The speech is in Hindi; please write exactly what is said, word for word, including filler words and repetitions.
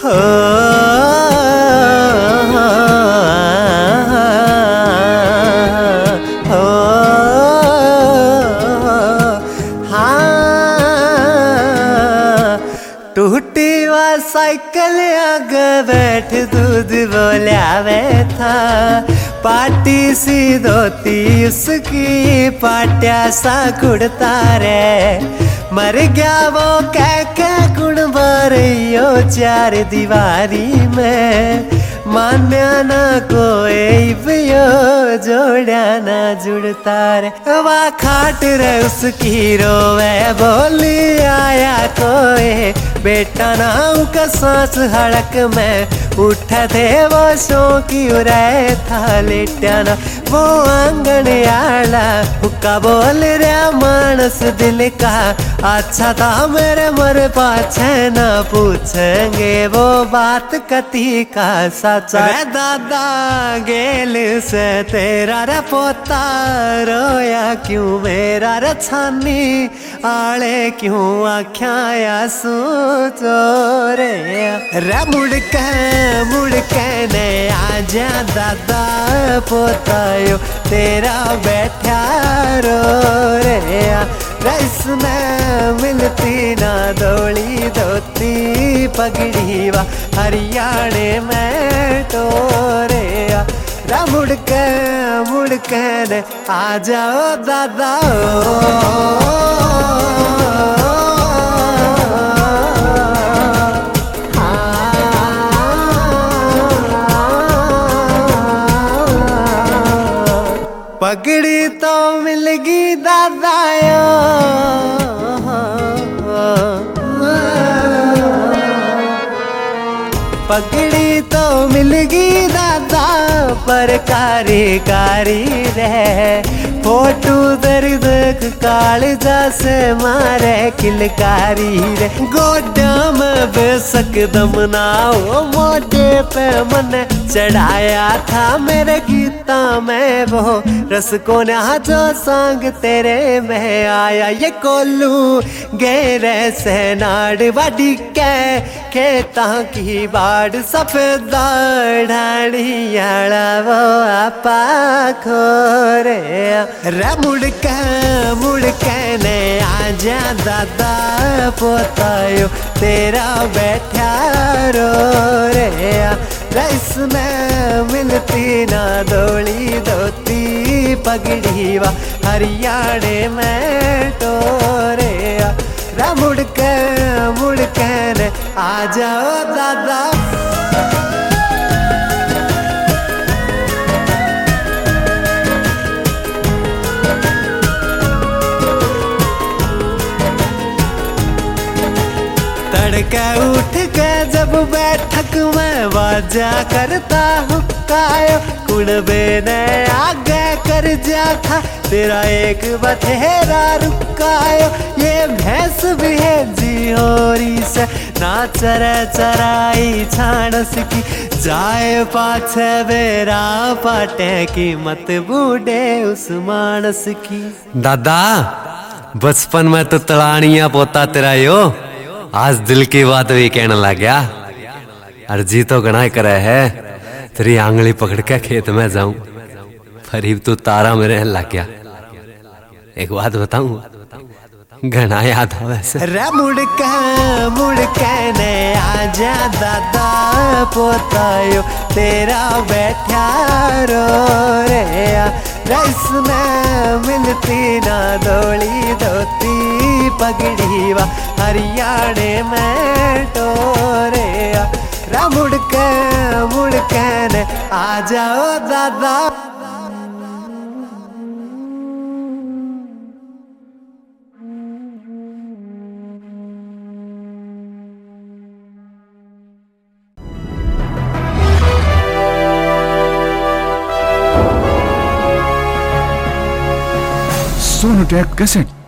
हो हो हाँ टूटी वा साइकिल आगे बैठ दूध बोलियावे था पाटी सी धोती उसकी पाट्या सा कुड़ता रे मर गया वो कह के गुण भरियो चार दीवारी में मान्या ना कोई बियो जोड़ा ना जुड़ता रे वा खाट रे उसकी रोवे बोली आया कोई बेटा नाम का सांस हड़क में उठा थे वो शौकी रहे था लेटा ना वो आंगन आला हुक्का बोल रहा मानस दिल का अच्छा था मेरे मर पाछे ना पूछेंगे वो बात कती का सचा दादा गेल से तेरा रे पोता रोया क्यों मेरा रे छानी आले क्यों आख्या सू चोरे रे मुड़ के मुड़ के ने आजा दादा पोतायो तेरा बैठा रो रे रईस में मिलती ना दौड़ी धोती पगड़ी वा हरियाणे में टोरे रा मुड़ के मुड़ के ने आ जाओ दादा पगड़ी तो मिलगी दादायो पगड़ी तो मिलगी दादा पर कारी कारी रहे फोटू दर्द कालजा से मारे किलकारी रे गोड्या में बेसक दम ना हो मोटे पे मन चढ़ाया था मेरे गीता में वो रस को ना जो सांग तेरे में आया ये कोलू गेरे से नाड़ वाडी के खेता की बाड़ सफेद ढाड़ियाड़ा वो आपा खोरे रे मुड़ के मुड़ के ने आजा दादा पोतायो तेरा बैठा रो रे रईस में मिलती ना दौड़ी धोती पगड़ी वा हरियाणे में टोरे रा मुड़ के मुड़ के ने आ जाओ दादा तड़का उठ के जब बैठक में बाजा करता हुक्कायो कुड़बे ने आगे कर जा था तेरा एक बथेरा रुकायो ये भैंस भी है जिहोरी से ना चरे चराई छाणस की जाए पाछे बेरा पाटे की मत बूढ़े उस मानस की दादा बचपन में तो तलानिया पोता तेरा यो आज दिल की बात भी कहने लग गया अर्जी तो गणा करे है तेरी आंगली पकड़ के खेत में जाऊं फरीब तू तारा मेरे लग गया एक बात बताऊं घना याद है वैसे रे मुड़ के मुड़ के ने आजा दादा पोतायो तेरा बैठा रो रे रईस में मिलती ना दौड़ी धोती पगड़ी वा हरियाणे में टोरे रा मुड़ के मुड़ के ने आ जाओ दादा सोनोटेक कैसेट।